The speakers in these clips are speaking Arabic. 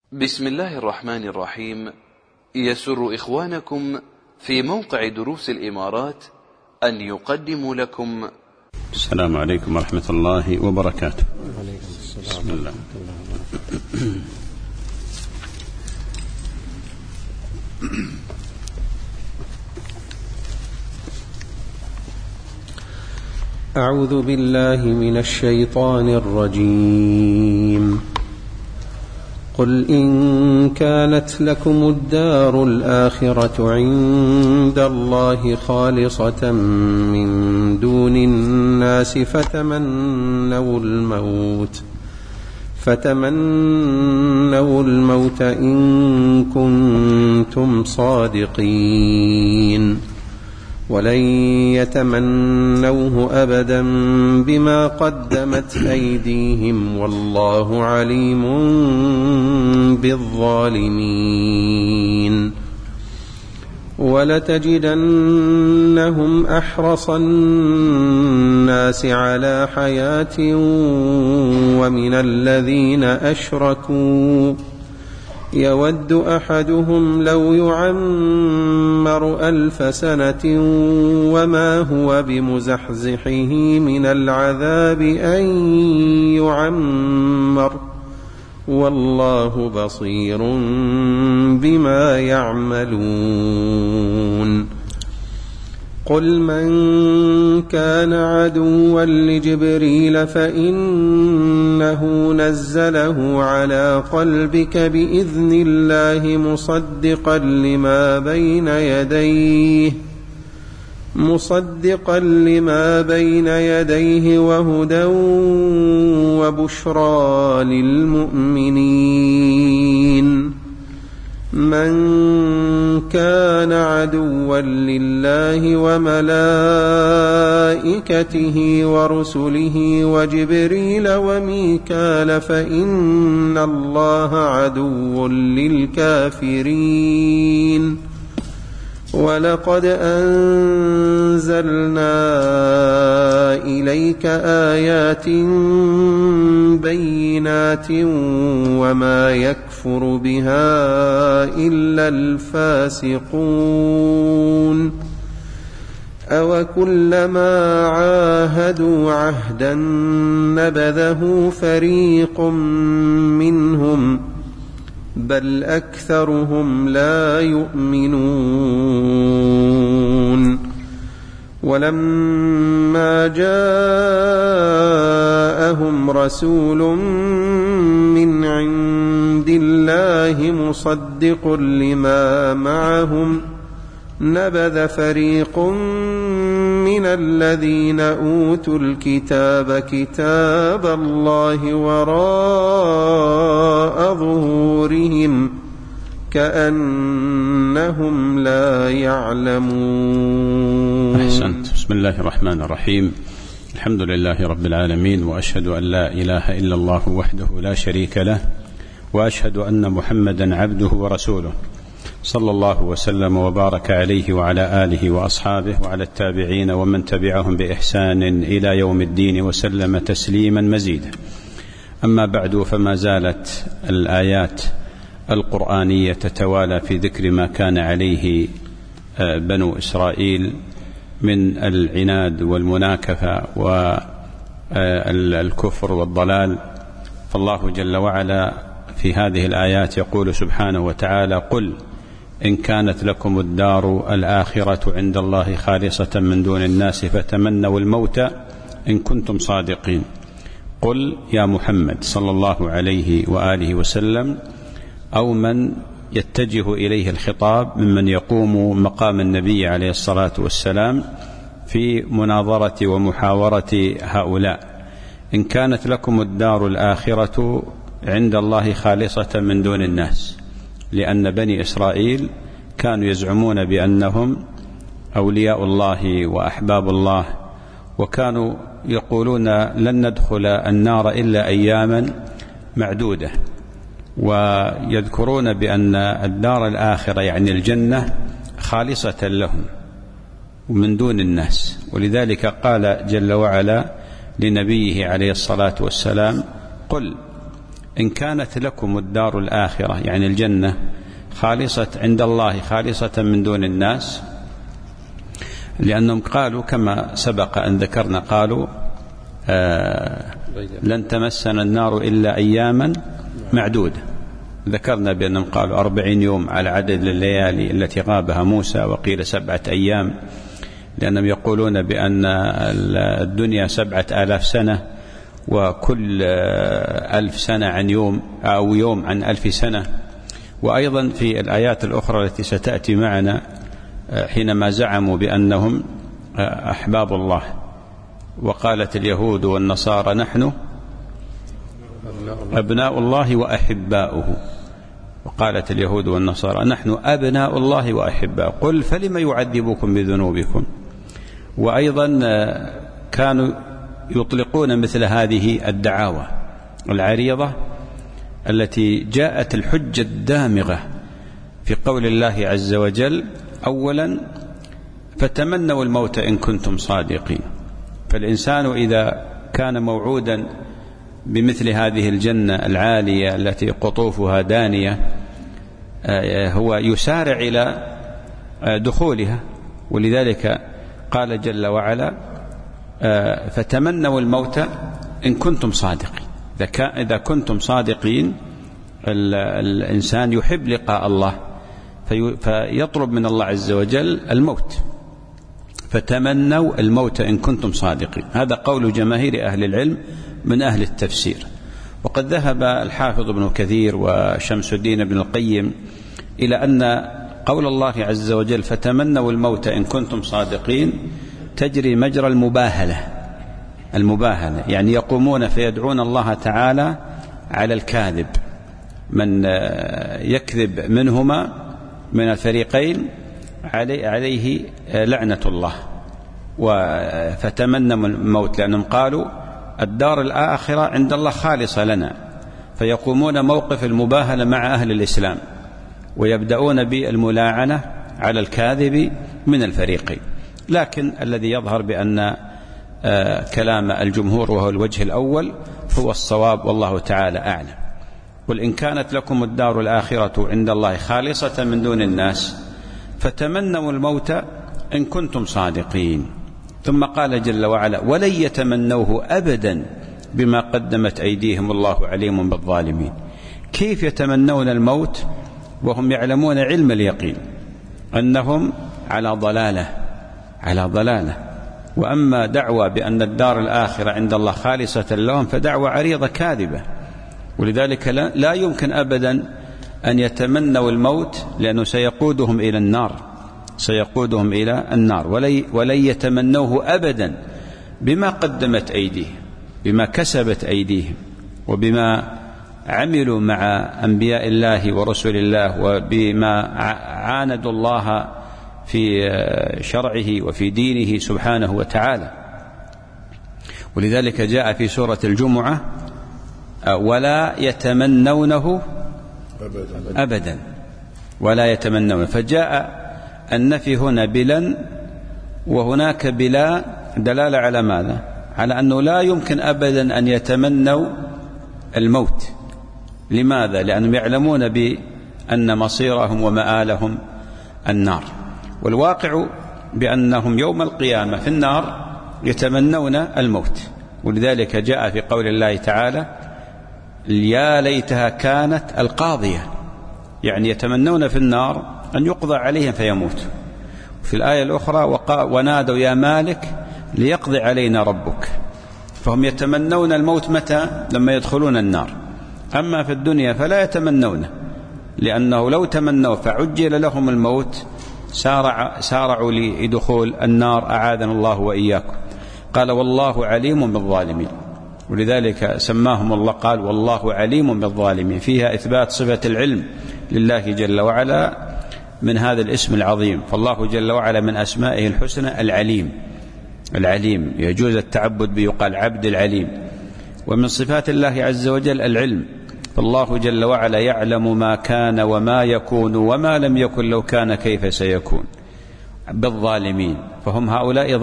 بسم الله الرحمن الرحيم. يسر إخوانكم في موقع دروس الإمارات أن يقدموا لكم. السلام عليكم ورحمة الله وبركاته. بسم الله. أعوذ بالله من الشيطان الرجيم. قل إن كانت لكم الدار الآخرة عند الله خالصة من دون الناس فتمنوا الموت إن كنتم صادقين، ولن يتمنوه أبدا بما قدمت أيديهم والله عليم بالظالمين. ولتجدنهم أحرص الناس على حياة ومن الذين أشركوا يود أحدهم لو يعمر 1000 سنة وما هو بمزحزحه من العذاب أن يعمر والله بصير بما يعملون. قل من كان عدوا لجبريل فإنه نزله على قلبك بإذن الله مصدقا لما بين يديه وهدى وبشرى للمؤمنين. من كان عدوا لله وملائكته ورسله وجبريل وميكال فإن الله عدو للكافرين. ولقد أنزلنا إليك آيات بينات وما يكفر بها إلا الفاسقون. أوكلما عاهدوا عهدا نبذه فريق منهم بل أكثرهم لا يؤمنون. ولما جاءهم رسول من عند الله مصدق لما معهم نبذ فريق من الذين أوتوا الكتاب كتاب الله وراء ظهورهم كأنهم لا يعلمون. أحسنت. بسم الله الرحمن الرحيم. الحمد لله رب العالمين، وأشهد أن لا إله إلا الله وحده لا شريك له، وأشهد أن محمدا عبده ورسوله، صلى الله وسلم وبارك عليه وعلى آله وأصحابه وعلى التابعين ومن تبعهم بإحسان إلى يوم الدين وسلم تسليما مزيدا. أما بعد، فما زالت الآيات القرآنية تتوالى في ذكر ما كان عليه بنو إسرائيل من العناد والمناكفة والكفر والضلال. فالله جل وعلا في هذه الآيات يقول سبحانه وتعالى: قل إن كانت لكم الدار الآخرة عند الله خالصة من دون الناس فتمنوا الموت إن كنتم صادقين. قل يا محمد صلى الله عليه وآله وسلم، أو من يتجه إليه الخطاب ممن يقوم مقام النبي عليه الصلاة والسلام في مناظرة ومحاورة هؤلاء: إن كانت لكم الدار الآخرة عند الله خالصة من دون الناس، لأن بني إسرائيل كانوا يزعمون بأنهم أولياء الله وأحباب الله، وكانوا يقولون لن ندخل النار إلا أياما معدودة، ويذكرون بأن الدار الآخرة يعني الجنة خالصة لهم ومن دون الناس. ولذلك قال جل وعلا لنبيه عليه الصلاة والسلام: قل إن كانت لكم الدار الآخرة يعني الجنة خالصة عند الله خالصة من دون الناس، لأنهم قالوا كما سبق أن ذكرنا قالوا لن تمسنا النار إلا أياما معدودة. ذكرنا بأنهم قالوا 40 يوم على عدد الليالي التي غابها موسى، وقيل 7 أيام، لأنهم يقولون بأن الدنيا 7000 سنة، وكل 1000 سنة عن يوم أو يوم عن 1000 سنة. وأيضا في الآيات الأخرى التي ستأتي معنا حينما زعموا بأنهم أحباب الله، وقالت اليهود والنصارى نحن أبناء الله وأحباؤه، وقالت اليهود والنصارى نحن أبناء الله وأحباؤه، قل فلم يعذبكم بذنوبكم. وأيضا كانوا يطلقون مثل هذه الدعاوى العريضة التي جاءت الحجة الدامغة في قول الله عز وجل: أولا فتمنوا الموت إن كنتم صادقين. فالإنسان إذا كان موعودا بمثل هذه الجنة العالية التي قطوفها دانية هو يسارع إلى دخولها، ولذلك قال جل وعلا: فتمنوا الموت إن كنتم صادقين. إذا كنتم صادقين الإنسان يحب لقاء الله فيطلب من الله عز وجل الموت، فتمنوا الموت إن كنتم صادقين. هذا قول جماهير أهل العلم من أهل التفسير. وقد ذهب الحافظ ابن كثير وشمس الدين ابن القيم إلى أن قول الله عز وجل فتمنوا الموت إن كنتم صادقين تجري مجرى المباهلة، يعني يقومون فيدعون الله تعالى على الكاذب، من يكذب منهما من الفريقين عليه لعنة الله. فتمنوا الموت لأنهم قالوا الدار الآخرة عند الله خالصة لنا، فيقومون موقف المباهلة مع أهل الإسلام ويبدأون بالملاعنة على الكاذب من الفريقين. لكن الذي يظهر بأن كلام الجمهور وهو الوجه الأول هو الصواب، والله تعالى أعلم. قل إن كانت لكم الدار الآخرة عند الله خالصة من دون الناس فتمنوا الموت إن كنتم صادقين. ثم قال جل وعلا: ولن يتمنوه أبدا بما قدمت أيديهم والله عليم بالظالمين. كيف يتمنون الموت وهم يعلمون علم اليقين أنهم على ضلالة؟ وأما دعوى بأن الدار الآخرة عند الله خالصة لهم فدعوى عريضة كاذبة، ولذلك لا يمكن أبدا أن يتمنوا الموت، لأنه سيقودهم إلى النار، ولن يتمنوه أبدا بما قدمت أيديهم، بما كسبت أيديهم، وبما عملوا مع أنبياء الله ورسل الله، وبما عاندوا الله في شرعه وفي دينه سبحانه وتعالى. ولذلك جاء في سورة الجمعة: ولا يتمنونه أبدا، ولا يتمنونه. فجاء النفي هنا بلن، وهناك بلا، دلالة على ماذا؟ على أنه لا يمكن أبدا أن يتمنوا الموت. لماذا؟ لأنهم يعلمون بأن مصيرهم ومآلهم النار، والواقع بأنهم يوم القيامة في النار يتمنون الموت. ولذلك جاء في قول الله تعالى: يا ليتها كانت القاضية، يعني يتمنون في النار أن يقضى عليهم فيموتوا. في الآية الأخرى: ونادوا يا مالك ليقضي علينا ربك. فهم يتمنون الموت متى؟ لما يدخلون النار. أما في الدنيا فلا يتمنونه، لأنه لو تمنوا فعجل لهم الموت سارعوا لدخول النار، أعاذنا الله وإياكم. قال: والله عليم بالظالمين. ولذلك سماهم الله، قال: والله عليم بالظالمين، فيها إثبات صفة العلم لله جل وعلا من هذا الاسم العظيم. فالله جل وعلا من أسمائه الحسنى العليم، يجوز التعبد به، يقال عبد العليم. ومن صفات الله عز وجل العلم، فالله جل وعلا يعلم ما كان وما يكون وما لم يكن لو كان كيف سيكون. بالظالمين، فهم هؤلاء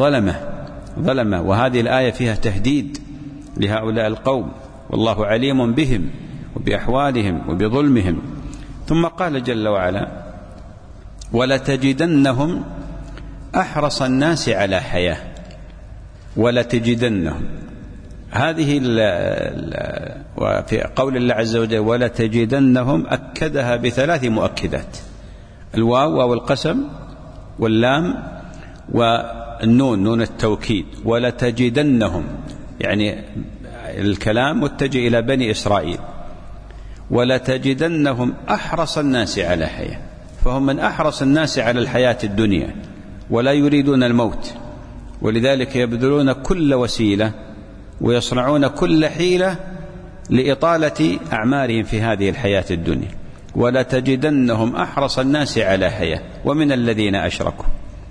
ظلمة، وهذه الآية فيها تهديد لهؤلاء القوم، والله عليم بهم وبأحوالهم وبظلمهم. ثم قال جل وعلا: ولتجدنهم أحرص الناس على حياة. ولتجدنهم، هذه وفي قول الله عز وجل ولتجدنهم أكدها بثلاث مؤكدات: الواو واو القسم، واللام، والنون نون التوكيد. ولتجدنهم يعني الكلام متجه إلى بني إسرائيل. ولتجدنهم أحرص الناس على حياة، فهم من أحرص الناس على الحياة الدنيا ولا يريدون الموت، ولذلك يبذلون كل وسيلة ويصنعون كل حيلة لإطالة أعمارهم في هذه الحياة الدنيا. ولتجدنهم أحرص الناس على حياة ومن الذين أشركوا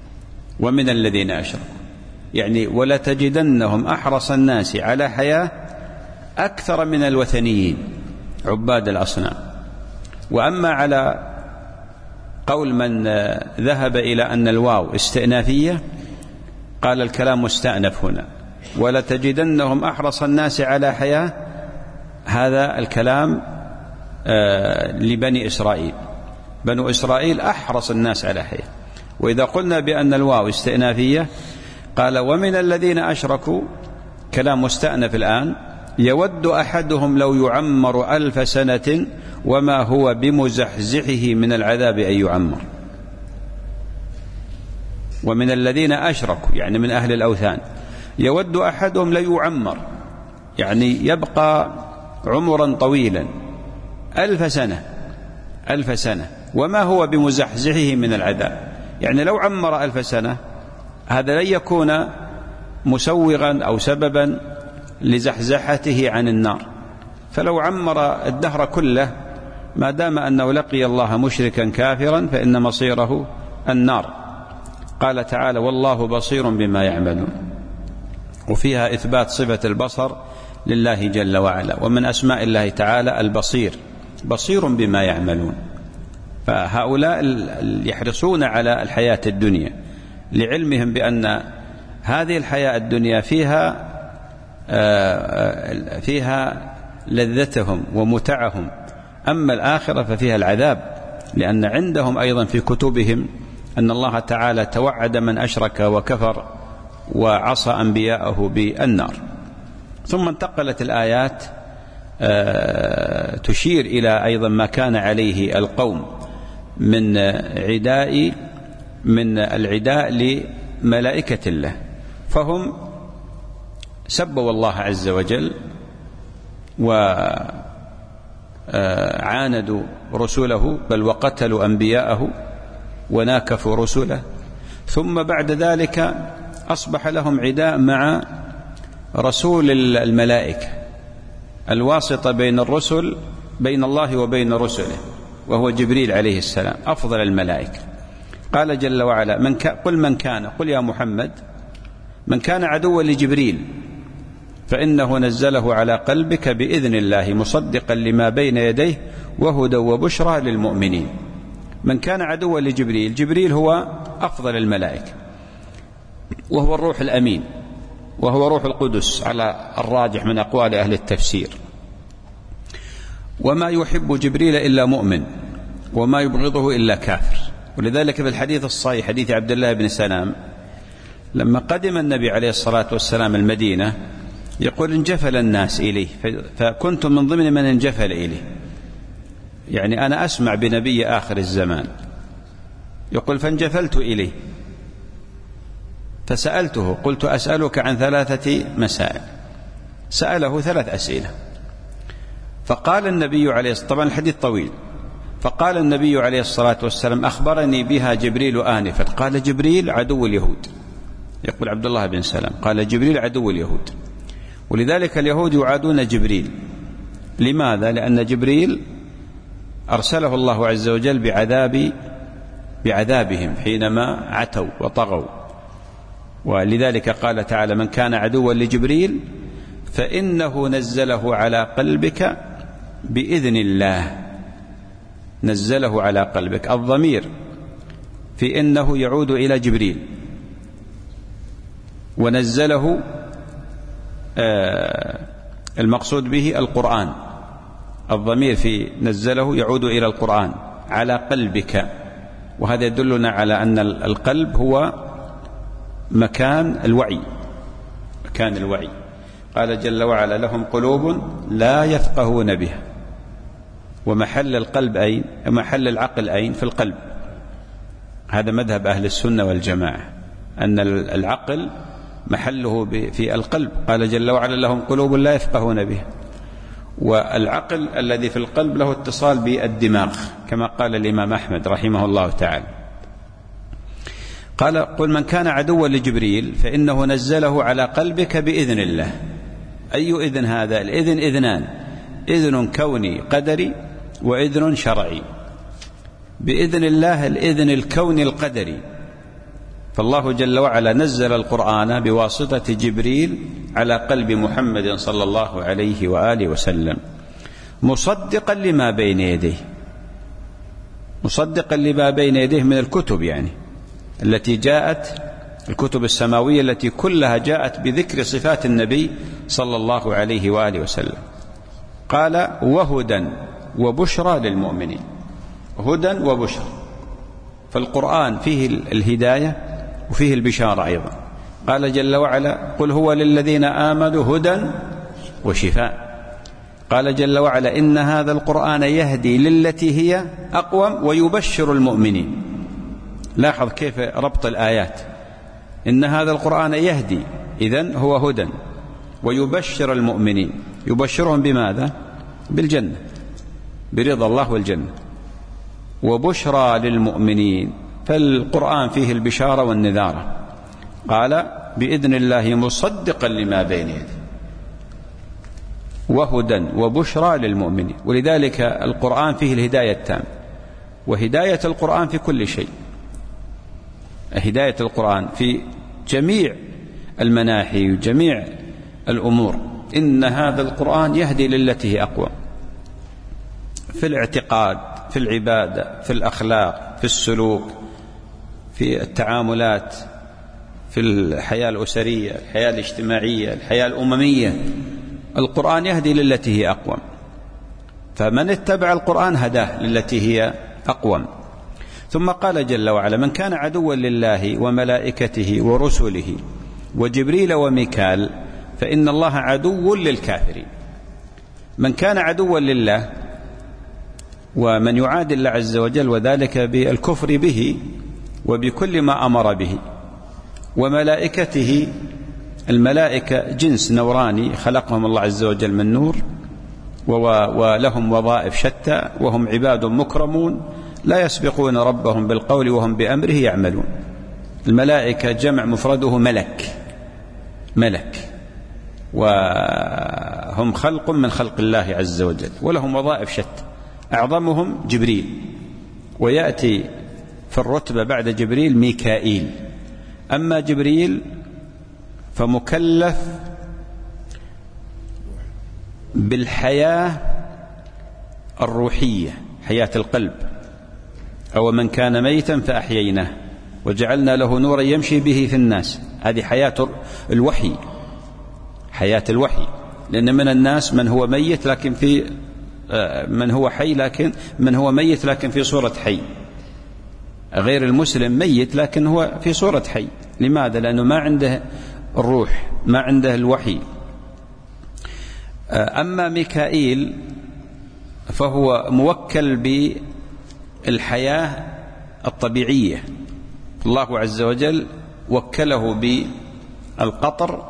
يعني ولتجدنهم أحرص الناس على حياة أكثر من الوثنيين عباد الأصنام. وأما على قول من ذهب إلى أن الواو استئنافية قال الكلام مستأنف هنا. ولتجدنهم أحرص الناس على حياة، هذا الكلام لبني إسرائيل، بنو إسرائيل أحرص الناس على حياة. وإذا قلنا بأن الواو استئنافية قال ومن الذين أشركوا، كلام مستأنف الآن: يود أحدهم لو يعمر 1000 سنة وما هو بمزحزحه من العذاب أن يعمر. ومن الذين أشركوا يعني من أهل الأوثان، يود أحدهم ليعمر يعني يبقى عمرا طويلا 1000 سنة وما هو بمزحزحه من العذاب، يعني لو عمر 1000 سنة هذا لن يكون مسوغا أو سببا لزحزحته عن النار. فلو عمر الدهر كله ما دام أنه لقي الله مشركا كافرا فإن مصيره النار. قال تعالى: والله بصير بما يعملون، وفيها إثبات صفة البصر لله جل وعلا، ومن أسماء الله تعالى البصير، بصير بما يعملون. فهؤلاء يحرصون على الحياة الدنيا لعلمهم بأن هذه الحياة الدنيا فيها لذتهم ومتعهم، أما الآخرة ففيها العذاب، لأن عندهم أيضا في كتبهم أن الله تعالى توعد من أشرك وكفر وعصى أنبياءه بالنار. ثم انتقلت الآيات تشير إلى أيضا ما كان عليه القوم من العداء لملائكة الله، فهم سبوا الله عز وجل وعاندوا رسله، بل وقتلوا أنبياءه وناكفوا رسله. ثم بعد ذلك أصبح لهم عداء مع رسول الملائكة، الواسطة بين الرسل، بين الله وبين رسله، وهو جبريل عليه السلام أفضل الملائكة. قال جل وعلا: قل يا محمد من كان عدوا لجبريل فإنه نزله على قلبك بإذن الله مصدقا لما بين يديه وهدى وبشرى للمؤمنين. من كان عدوا لجبريل، جبريل هو أفضل الملائكة، وهو الروح الأمين، وهو روح القدس على الراجح من أقوال أهل التفسير. وما يحب جبريل إلا مؤمن وما يبغضه إلا كافر. ولذلك في الحديث الصحيح حديث عبد الله بن سلام لما قدم النبي عليه الصلاة والسلام المدينة يقول: انجفل الناس إليه فكنت من ضمن من انجفل إليه، يعني أنا أسمع بنبي آخر الزمان، يقول: فانجفلت إليه فسألته، قلت: أسألك عن 3 مسائل. سأله 3 أسئلة، فقال النبي عليه طبعا الحديث طويل، فقال النبي عليه الصلاة والسلام: أخبرني بها جبريل آنفا. قال: جبريل عدو اليهود. يقول عبد الله بن سلام: قال: جبريل عدو اليهود. ولذلك اليهود يعادون جبريل. لماذا؟ لأن جبريل أرسله الله عز وجل بعذابهم حينما عتوا وطغوا. ولذلك قال تعالى: من كان عدوا لجبريل فإنه نزله على قلبك بإذن الله. نزله على قلبك، الضمير في إنه يعود إلى جبريل، ونزله المقصود به القرآن، الضمير في نزله يعود إلى القرآن على قلبك، وهذا يدلنا على أن القلب هو مكان الوعي، مكان الوعي. قال جل وعلا: لهم قلوب لا يفقهون بها. ومحل القلب أين؟ محل العقل أين؟ في القلب. هذا مذهب أهل السنة والجماعة، أن العقل محله في القلب. قال جل وعلا: لهم قلوب لا يفقهون بها. والعقل الذي في القلب له اتصال بالدماغ، كما قال الإمام أحمد رحمه الله تعالى. قال: قل من كان عدوا لجبريل فإنه نزله على قلبك بإذن الله. أي إذن هذا؟ الإذن إذنان: إذن كوني قدري، وإذن شرعي. بإذن الله الإذن الكوني القدري، فالله جل وعلا نزل القرآن بواسطة جبريل على قلب محمد صلى الله عليه وآله وسلم، مصدقا لما بين يديه، مصدقا لما بين يديه من الكتب، يعني التي جاءت، الكتب السماوية التي كلها جاءت بذكر صفات النبي صلى الله عليه وآله وسلم. قال: وهدى وبشرى للمؤمنين. هدى وبشرى، فالقرآن فيه الهداية وفيه البشارة أيضا. قال جل وعلا: قل هو للذين آمنوا هدى وشفاء. قال جل وعلا: إن هذا القرآن يهدي للتي هي أقوم ويبشر المؤمنين. لاحظ كيف ربط الآيات: إن هذا القرآن يهدي، إذن هو هدى، ويبشر المؤمنين. يبشرهم بماذا؟ بالجنة، برضا الله والجنة. وبشرى للمؤمنين، فالقرآن فيه البشارة والنذارة. قال: بإذن الله مصدقا لما بين يديه. وهدى وبشرى للمؤمنين. ولذلك القرآن فيه الهداية التامة، وهداية القرآن في كل شيء، هداية القرآن في جميع المناحي وجميع الأمور. إن هذا القرآن يهدي للتي هي أقوى، في الاعتقاد، في العبادة، في الأخلاق، في السلوك، في التعاملات، في الحياة الأسرية، الحياة الاجتماعية، الحياة الأممية. القرآن يهدي للتي هي أقوم، فمن اتبع القرآن هداه للتي هي أقوم. ثم قال جل وعلا: من كان عدوا لله وملائكته ورسله وجبريل وميكال فإن الله عدو للكافرين. من كان عدوا لله، ومن يعادي الله عز وجل، وذلك بالكفر به وبكل ما أمر به. وملائكته، الملائكة جنس نوراني خلقهم الله عز وجل من نور، ولهم وظائف شتى، وهم عباد مكرمون لا يسبقون ربهم بالقول وهم بأمره يعملون. الملائكة جمع مفرده ملك، ملك، وهم خلق من خلق الله عز وجل، ولهم وظائف شتى. أعظمهم جبريل، ويأتي في الرتبة بعد جبريل ميكائيل. أما جبريل فمكلف بالحياة الروحية، حياة القلب. أو من كان ميتا فأحييناه وجعلنا له نورا يمشي به في الناس. هذه حياة الوحي، حياة الوحي. لأن من الناس من هو ميت لكن في من هو حي، لكن من هو ميت لكن في صورة حي. غير المسلم ميت لكن هو في صورة حي. لماذا؟ لأنه ما عنده الروح، ما عنده الوحي. أما ميكائيل فهو موكل بالحياة الطبيعية. الله عز وجل وكله بالقطر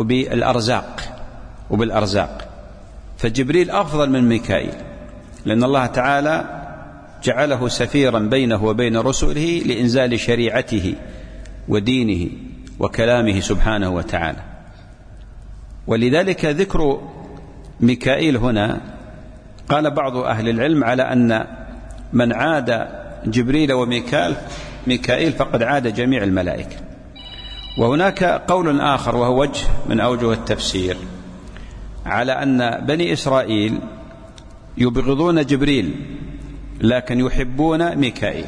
وبالأرزاق. فجبريل أفضل من ميكائيل، لأن الله تعالى جعله سفيرا بينه وبين رسله لإنزال شريعته ودينه وكلامه سبحانه وتعالى. ولذلك ذكر ميكائيل هنا، قال بعض أهل العلم على أن من عاد جبريل وميكائيل فقد عاد جميع الملائكة. وهناك قول آخر وهو وجه من أوجه التفسير، على أن بني إسرائيل يبغضون جبريل لكن يحبون ميكائيل.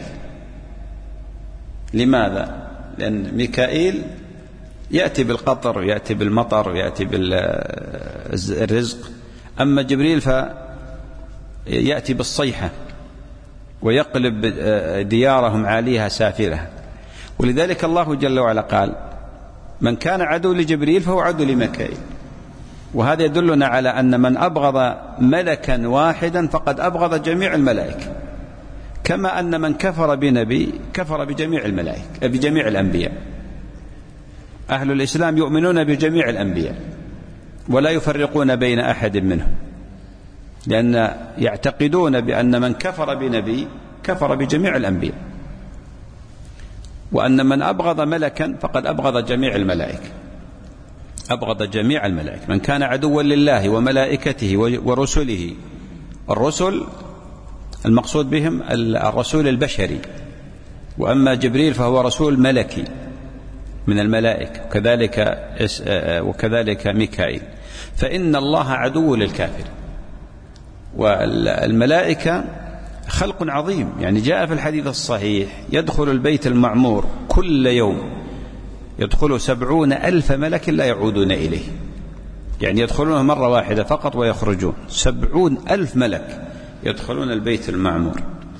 لماذا؟ لأن ميكائيل يأتي بالقطر ويأتي بالمطر ويأتي بالرزق، أما جبريل يأتي بالصيحة ويقلب ديارهم عاليها سافلها. ولذلك الله جل وعلا قال: من كان عدو لجبريل فهو عدو لميكائيل. وهذا يدلنا على أن من أبغض ملكا واحدا فقد أبغض جميع الملائكة، كما أن من كفر بنبي كفر بجميع الملائكة بجميع الأنبياء. أهل الإسلام يؤمنون بجميع الأنبياء ولا يفرقون بين أحد منهم، لأن يعتقدون بأن من كفر بنبي كفر بجميع الأنبياء، وأن من أبغض ملكا فقد أبغض جميع الملائكة، أبغض جميع الملائكة. من كان عدوا لله وملائكته ورسله، الرسل المقصود بهم الرسول البشري، وأما جبريل فهو رسول ملكي من الملائكة، وكذلك ميكائيل. فإن الله عدو للكافر. والملائكة خلق عظيم، يعني جاء في الحديث الصحيح: يدخل البيت المعمور كل يوم يدخل 70,000 ملك لا يعودون إليه، يعني يدخلونه مرة واحدة فقط ويخرجون. 70,000 ملك يدخلون البيت المعمور.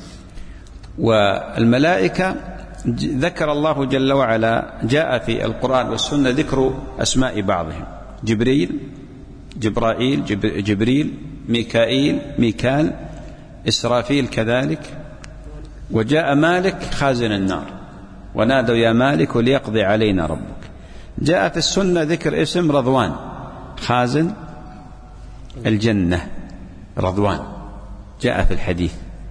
والملائكة ذكر الله جل وعلا، جاء في القرآن والسنة ذكر أسماء بعضهم: جبريل، جبرائيل، جبريل، ميكائيل، ميكال، إسرافيل كذلك. وجاء مالك خازن النار: ونادوا يا مالك ليقضي علينا ربك. جاء في السنة ذكر اسم رضوان، خازن الجنة، رضوان، جاء في الحديث.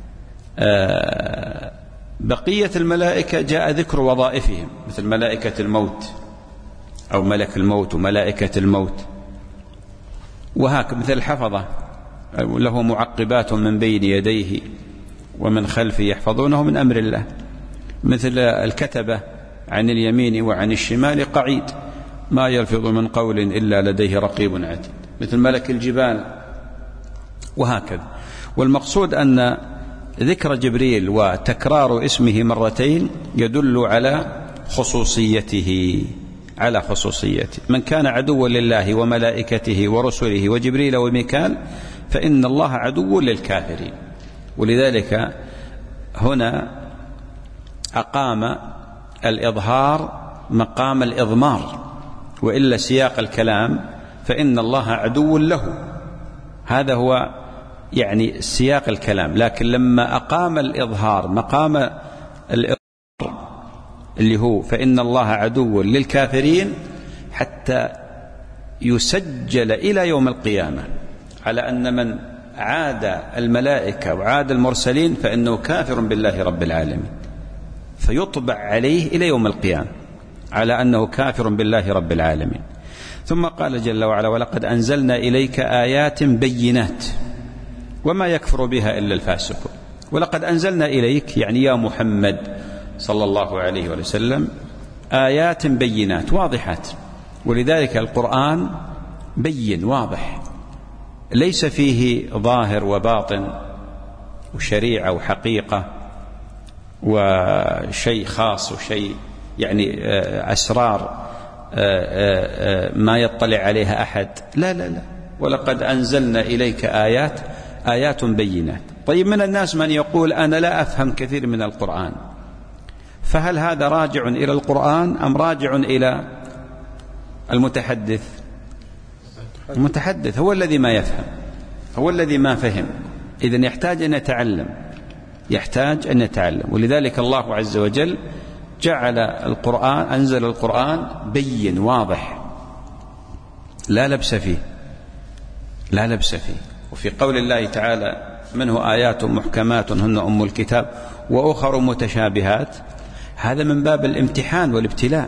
بقية الملائكة جاء ذكر وظائفهم، مثل ملائكة الموت أو ملك الموت وملائكة الموت، وهكذا مثل الحفظة له معقبات من بين يديه ومن خلفه يحفظونه من أمر الله، مثل الكتبة عن اليمين وعن الشمال قعيد ما يلفظ من قول إلا لديه رقيب عتيد، مثل ملك الجبال، وهكذا. والمقصود أن ذكر جبريل وتكرار اسمه مرتين يدل على خصوصيته، على خصوصيته. من كان عدوا لله وملائكته ورسله وجبريل وميكال فإن الله عدو للكافرين. ولذلك هنا أقام الإظهار مقام الإضمار، وإلا سياق الكلام فإن الله عدو له، هذا هو يعني سياق الكلام. لكن لما أقام الإظهار مقام الإضمار اللي هو فإن الله عدو للكافرين، حتى يسجل إلى يوم القيامة على أن من عاد الملائكة وعاد المرسلين فإنه كافر بالله رب العالمين، فيطبع عليه إلى يوم القيامة على أنه كافر بالله رب العالمين. ثم قال جل وعلا: ولقد أنزلنا إليك آيات بينات وما يكفر بها إلا الفاسقون. ولقد أنزلنا إليك يعني يا محمد صلى الله عليه وسلم آيات بينات واضحات، ولذلك القرآن بين واضح، ليس فيه ظاهر وباطن وشريعة وحقيقة وشيء خاص وشيء يعني أسرار ما يطلع عليها أحد، لا لا لا. ولقد أنزلنا إليك آيات بينات. طيب، من الناس من يقول أنا لا أفهم كثير من القرآن، فهل هذا راجع إلى القرآن أم راجع إلى المتحدث؟ المتحدث هو الذي ما يفهم، هو الذي ما فهم، إذن يحتاج أن يتعلم، يحتاج أن يتعلم. ولذلك الله عز وجل جعل القرآن، أنزل القرآن بين واضح لا لبس فيه، لا لبس فيه. وفي قول الله تعالى: منه آيات محكمات هن أم الكتاب وأخر متشابهات، هذا من باب الامتحان والابتلاء.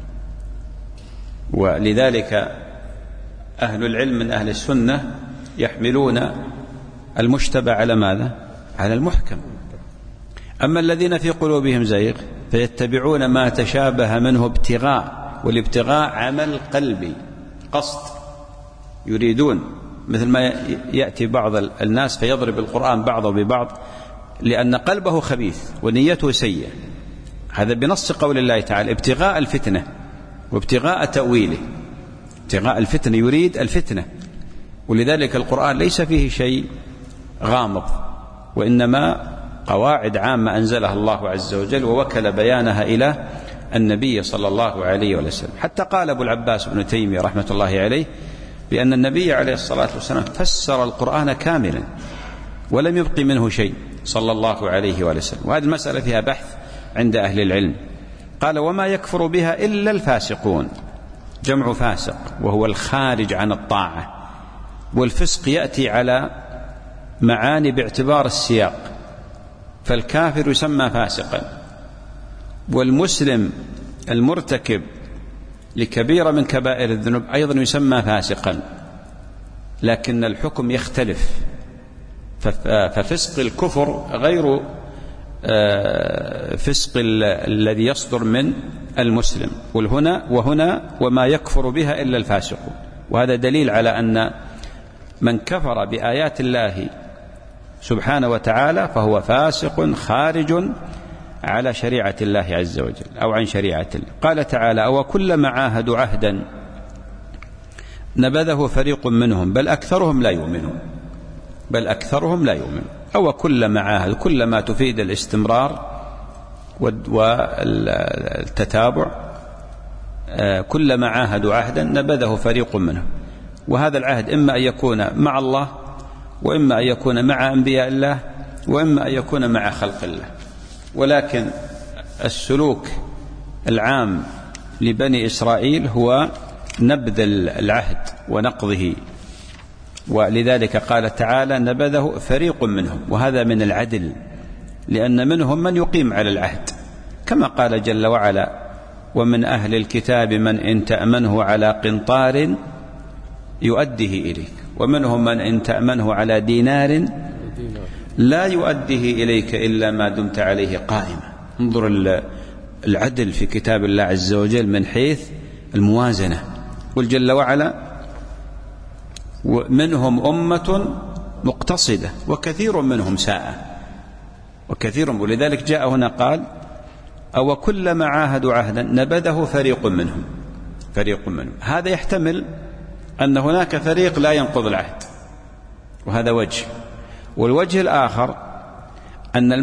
ولذلك أهل العلم من أهل السنة يحملون المشتبه على ماذا؟ على المحكم. أما الذين في قلوبهم زيغ فيتبعون ما تشابه منه ابتغاء، والابتغاء عمل قلبي، قصد، يريدون، مثل ما يأتي بعض الناس فيضرب القرآن بعضه ببعض لأن قلبه خبيث ونيته سيئة، هذا بنص قول الله تعالى: ابتغاء الفتنة وابتغاء تأويله، ابتغاء الفتنة، يريد الفتنة. ولذلك القرآن ليس فيه شيء غامض، وإنما قواعد عامة أنزلها الله عز وجل ووكل بيانها إلى النبي صلى الله عليه وسلم. حتى قال أبو العباس بن تيمية رحمة الله عليه بأن النبي عليه الصلاة والسلام فسر القرآن كاملا ولم يبق منه شيء صلى الله عليه وسلم، وهذه المسألة فيها بحث عند أهل العلم. قال: وما يكفر بها إلا الفاسقون، جمع فاسق وهو الخارج عن الطاعة، والفسق يأتي على معاني باعتبار السياق، فالكافر يسمى فاسقا، والمسلم المرتكب لكبيرة من كبائر الذنوب أيضا يسمى فاسقا، لكن الحكم يختلف. ففسق الكفر غير فسق الذي يصدر من المسلم. وهنا وما يكفر بها إلا الفاسق، وهذا دليل على أن من كفر بآيات الله سبحانه وتعالى فهو فاسق خارج على شريعة الله عز وجل أو عن شريعة الله. قال تعالى: أو كلما عاهدوا عهدا نبذه فريق منهم بل أكثرهم لا يؤمنون. بل أكثرهم لا يؤمنون. أو كلما عاهد، كلما تفيد الاستمرار والتتابع، كلما عاهدوا عهدا نبذه فريق منهم. وهذا العهد إما أن يكون مع الله، وإما أن يكون مع أنبياء الله، وإما أن يكون مع خلق الله. ولكن السلوك العام لبني إسرائيل هو نبذ العهد ونقضه، ولذلك قال تعالى: نبذه فريق منهم. وهذا من العدل، لأن منهم من يقيم على العهد، كما قال جل وعلا: ومن أهل الكتاب من إن تأمنه على قنطار يؤديه إليك، ومنهم من إن تأمنه على دينار لا يؤديه إليك إلا ما دمت عليه قائما. انظر العدل في كتاب الله عز وجل من حيث الموازنة. قل جل وعلا: منهم أمة مقتصدة وكثير منهم ساء. ولذلك جاء هنا قال: أو كلما عاهدوا عهدا نبذه فريق منهم. هذا يحتمل أن هناك فريق لا ينقض العهد، وهذا وجه. والوجه الآخر أن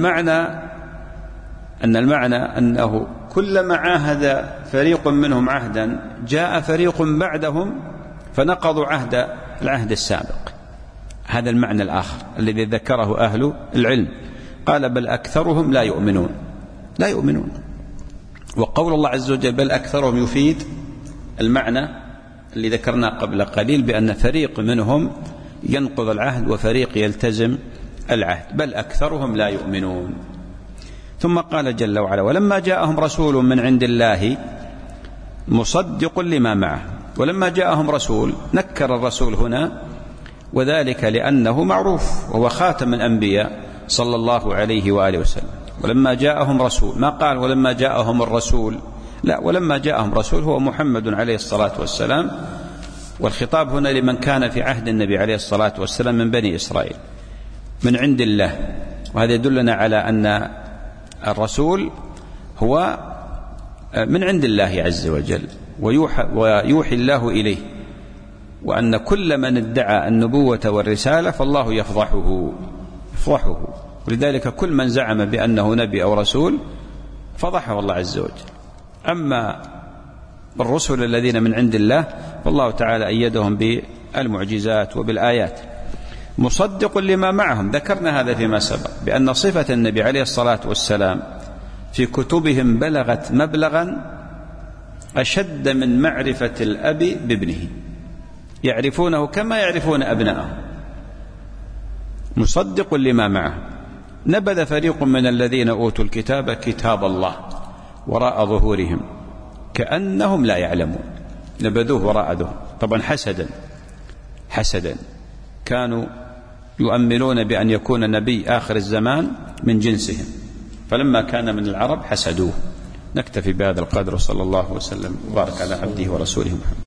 المعنى أنه كلما عاهد فريق منهم عهدا جاء فريق بعدهم فنقضوا العهد السابق. هذا المعنى الآخر الذي ذكره أهل العلم. قال: بل أكثرهم لا يؤمنون. وقول الله عز وجل بل أكثرهم يفيد المعنى اللي ذكرناه قبل قليل، بأن فريق منهم ينقض العهد وفريق يلتزم العهد. بل أكثرهم لا يؤمنون. ثم قال جل وعلا: ولما جاءهم رسول من عند الله مصدق لما معه. ولما جاءهم رسول، نكر الرسول هنا، وذلك لأنه معروف وهو خاتم الأنبياء صلى الله عليه وآله وسلم. ولما جاءهم رسول، ما قال ولما جاءهم الرسول، لا، ولما جاءهم رسول هو محمد عليه الصلاة والسلام. والخطاب هنا لمن كان في عهد النبي عليه الصلاة والسلام من بني إسرائيل من عند الله. وهذا يدلنا على أن الرسول هو من عند الله عز وجل، ويوحي الله إليه، وأن كل من ادعى النبوة والرسالة فالله يفضحه. ولذلك كل من زعم بأنه نبي أو رسول فضحه الله عز وجل. أما الرسل الذين من عند الله فالله تعالى أيدهم بالمعجزات وبالآيات. مصدق لما معهم، ذكرنا هذا فيما سبق، بأن صفة النبي عليه الصلاة والسلام في كتبهم بلغت مبلغا أشد من معرفة الأب بابنه، يعرفونه كما يعرفون أبنائهم. مصدق لما معه. نبذ فريق من الذين أوتوا الكتاب كتاب الله وراء ظهورهم كأنهم لا يعلمون. نبذوه وراء ظهورهم، طبعا حسدا كانوا يؤملون بأن يكون نبي آخر الزمان من جنسهم، فلما كان من العرب حسدوه. نكتفي بهذا القدر، صلى الله وسلم وبارك على عبده ورسوله محمد.